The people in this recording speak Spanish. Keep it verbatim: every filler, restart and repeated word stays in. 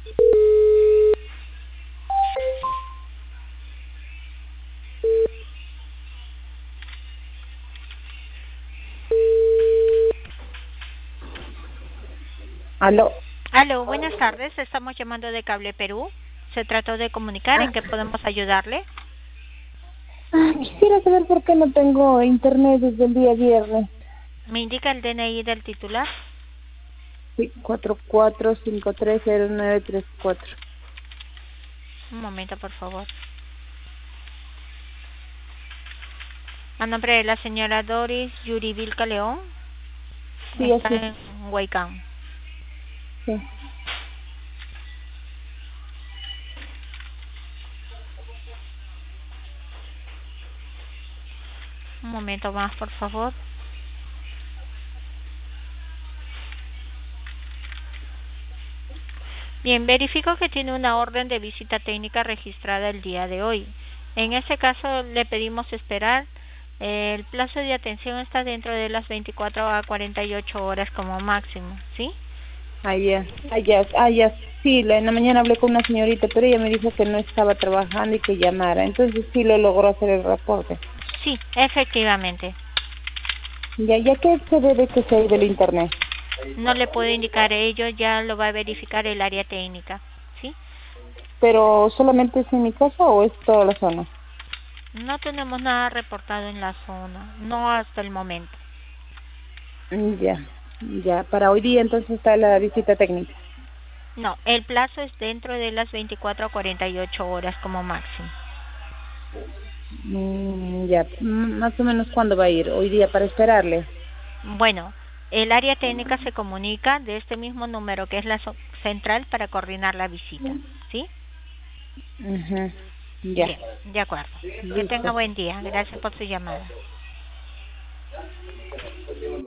Aló. Aló, buenas tardes. Estamos llamando de Cable Perú. Se trató de comunicar. ¿En Ah, qué podemos ayudarle? ah, quisiera saber por qué no tengo internet desde el día viernes. ¿Me indica el D N I del titular? Sí, cuatro cuatro cinco tres cero nueve tres cuatro. Un momento, por favor. A nombre de la señora Doris Yuribilca León. Sí, Está así. en Huaycán. Sí. Un momento más, por favor. Bien, verifico que tiene una orden de visita técnica registrada el día de hoy. En ese caso, le pedimos esperar. El plazo de atención está dentro de las veinticuatro a cuarenta y ocho horas como máximo, ¿sí? Ah, ya. Ah, ya. Ah, ya. Sí, la- en la mañana hablé con una señorita, pero ella me dijo que no estaba trabajando y que llamara. Entonces sí lo logró hacer el reporte. Sí, efectivamente. Ya, ya que se debe que se ha ido el internet. No le puedo indicar ello, ya lo va a verificar el área técnica, ¿sí? Pero solamente es en mi casa o es toda la zona. No tenemos nada reportado en la zona, no hasta el momento. Mm, Ya. Ya. Para hoy día entonces está la visita técnica. No, el plazo es dentro de las veinticuatro a cuarenta y ocho horas como máximo. Mm, ya, mm, más o menos cuándo va a ir, hoy día para esperarle. Bueno, el área técnica se comunica de este mismo número que es la so- central para coordinar la visita, ¿sí? Ujú. Ya, Bien, de acuerdo. Que tenga listo. buen día. Gracias por su llamada.